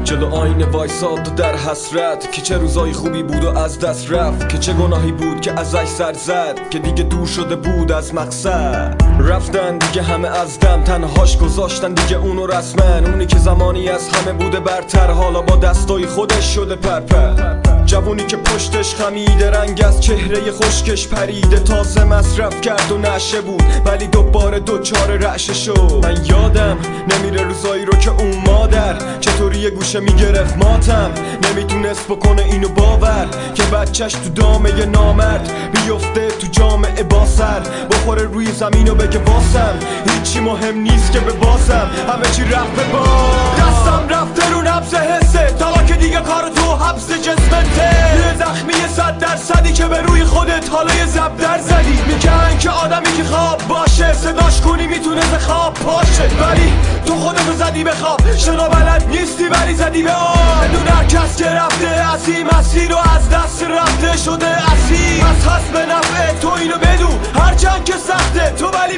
جلو آینه وایساد و در حسرت که چه روزای خوبی بود و از دست رفت، که چه گناهی بود که ازش سر زد، که دیگه دور شده بود از مقصد. رفتن دیگه همه از دم، تنهاش گذاشتن دیگه اونو رسمن. اونی که زمانی از همه بوده برتر، حالا با دستای خودش شده پرپر. جوونی که پشتش خمیده، رنگ از چهره خشکش پریده، تازه مصرف کرد و نشه بود ولی دوباره دوچار رعشه شد. من یادم نمیره روزایی رو که اون مادر چطوری یه گوشه میگرفت ماتم، نمیتونست بکنه اینو باور که بچهش تو دامه نامرد بیفته تو جامعه با سر، بخوره روی زمین و بگه واسم هیچی مهم نیست که به بازم همه چی رفت به باز. دستم رفته رو نبض حسه، حالا که دیگه کار تو حبس جسمته، یه زخمی 100% که به روی خودت حالا یه زب در زدی. میگن که آدمی که خواب باشه صداش کنی میتونه به خواب پاشه، ولی تو خودتو زدی به خواب، شنا بلد نیستی ولی زدی به آب. بدون هر کس که رفته از این مسیر و از دست رفته شده اسیر، از هست به نفعه تو اینو بدون، هرچند که سخته تو ولی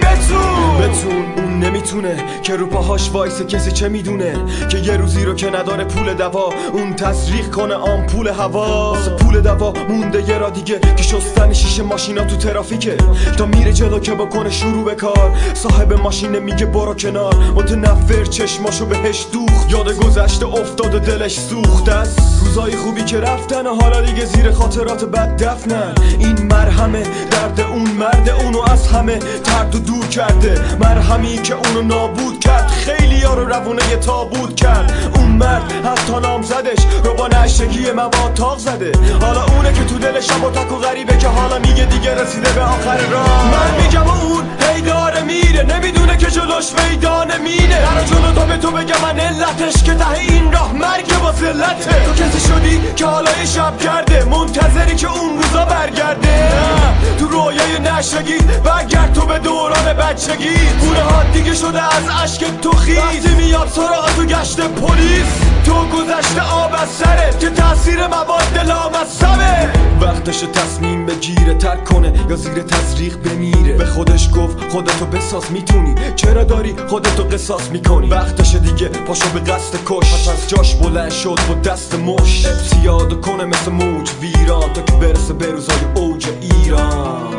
بتون. اون نمیتونه که رو پاهاش وایسه، کسی چه میدونه که یه روزی رو که نداره پول دوا اون تزریق کنه آمپول هوا. واسه پول دوا مونده یه را دیگه که شستن شیشه ماشینا تو ترافیکه، تا میره جلو که بکنه شروع به کار، صاحب ماشین میگه برو کنار، متنفر چشماشو بهش دوخت، یاد گذشته افتاد و دلش سوخت. از روزای خوبی که رفتن و حالا دیگه زیر خاطرات بد دفنن. این مرهمه درد اون مرد اونو از همه ترد و دور کرده، مرهمی که اونو نابود کرد، خیلی ها رو روونه تابود کرد. اون مرد حتی نامزدش رو با نشگی مواد تاق زده، حالا اونه که تو دل شب و تک و غریبه که حالا میگه دیگه رسیده به آخر راه. من میگم و اون هی داره میره، نمیدونه که جلوش میدانه مینه، در جلو تا به تو بگم من علتش که ته این راه مرگ با ذلته. تو کسی شدی که حالا یه شب کرده، منتظری که اون روزا برگرده، تو رویای نشگی برگرد تو به دوران بچگی. گونه ها دیگه شده از عشق تو خیز، وقتی میاد سراغ تو گشت پلیس، تو گذشته آب از سرت که تاثیر مواد لامصبه. وقتش تصمیم بگیره ترک کنه یا زیر تزریق بمیره، به خودش گفت خودتو بساز میتونی، چرا داری خودتو قصاص میکنی. وقتش دیگه پاشو به قصد کش، از جاش بلند شد با دست مش، ابتیاد کنه مثل موج ویران تا که برسه به روزای اوج ایران.